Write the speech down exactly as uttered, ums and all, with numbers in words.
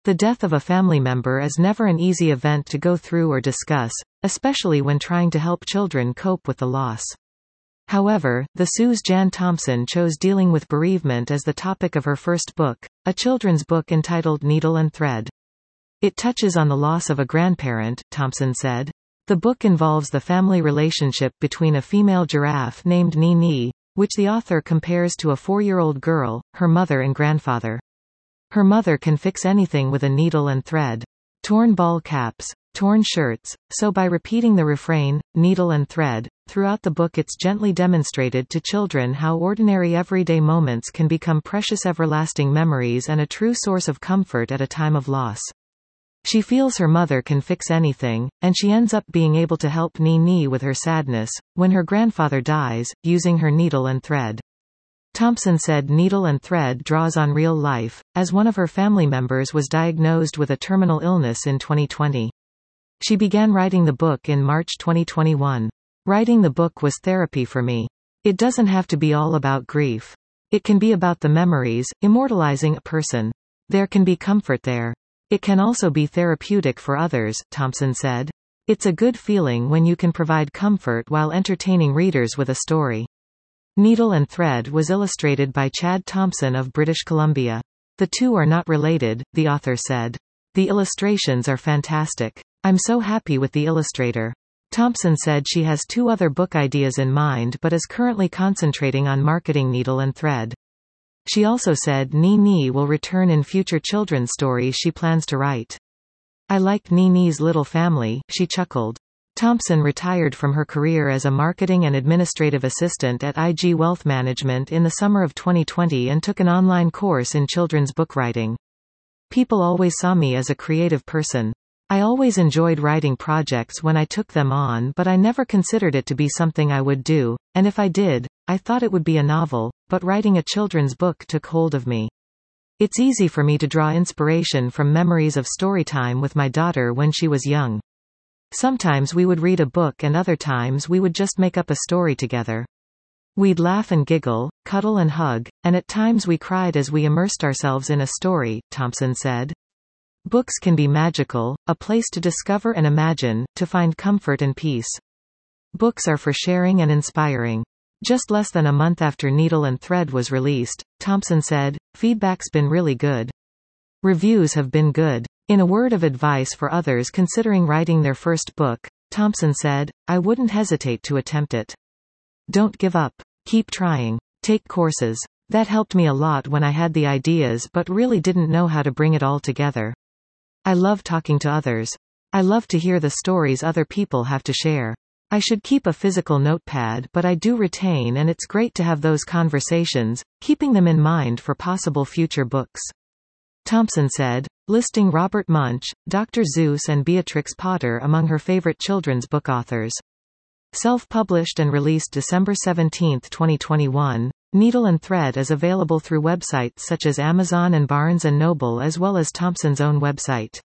The death of a family member is never an easy event to go through or discuss, especially when trying to help children cope with the loss. However, the Suze Jan Thompson chose dealing with bereavement as the topic of her first book, a children's book entitled Needle and Thread. It touches on the loss of a grandparent, Thompson said. The book involves the family relationship between a female giraffe named Nini, which the author compares to a four-year-old girl, her mother and grandfather. Her mother can fix anything with a needle and thread. Torn ball caps, torn shirts, so by repeating the refrain, needle and thread, throughout the book it's gently demonstrated to children how ordinary everyday moments can become precious everlasting memories and a true source of comfort at a time of loss. She feels her mother can fix anything, and she ends up being able to help Nini with her sadness, when her grandfather dies, using her needle and thread. Thompson said Needle and Thread draws on real life, as one of her family members was diagnosed with a terminal illness in twenty twenty. She began writing the book in March twenty twenty-one. Writing the book was therapy for me. It doesn't have to be all about grief. It can be about the memories, immortalizing a person. There can be comfort there. It can also be therapeutic for others, Thompson said. It's a good feeling when you can provide comfort while entertaining readers with a story. Needle and Thread was illustrated by Chad Thompson of British Columbia. The two are not related, the author said. The illustrations are fantastic. I'm so happy with the illustrator. Thompson said she has two other book ideas in mind but is currently concentrating on marketing Needle and Thread. She also said Nini will return in future children's stories she plans to write. I like Nini's little family, she chuckled. Thompson retired from her career as a marketing and administrative assistant at I G Wealth Management in the summer of twenty twenty and took an online course in children's book writing. People always saw me as a creative person. I always enjoyed writing projects when I took them on, but I never considered it to be something I would do, and if I did, I thought it would be a novel, but writing a children's book took hold of me. It's easy for me to draw inspiration from memories of storytime with my daughter when she was young. Sometimes we would read a book and other times we would just make up a story together. We'd laugh and giggle, cuddle and hug, and at times we cried as we immersed ourselves in a story, Thompson said. Books can be magical, a place to discover and imagine, to find comfort and peace. Books are for sharing and inspiring. Just less than a month after Needle and Thread was released, Thompson said, feedback's been really good. Reviews have been good. In a word of advice for others considering writing their first book, Thompson said, I wouldn't hesitate to attempt it. Don't give up. Keep trying. Take courses. That helped me a lot when I had the ideas but really didn't know how to bring it all together. I love talking to others. I love to hear the stories other people have to share. I should keep a physical notepad but I do retain, and it's great to have those conversations, keeping them in mind for possible future books. Thompson said, listing Robert Munsch, Doctor Seuss and Beatrix Potter among her favorite children's book authors. Self-published and released December seventeenth twenty twenty-one, Needle and Thread is available through websites such as Amazon and Barnes and Noble as well as Thompson's own website.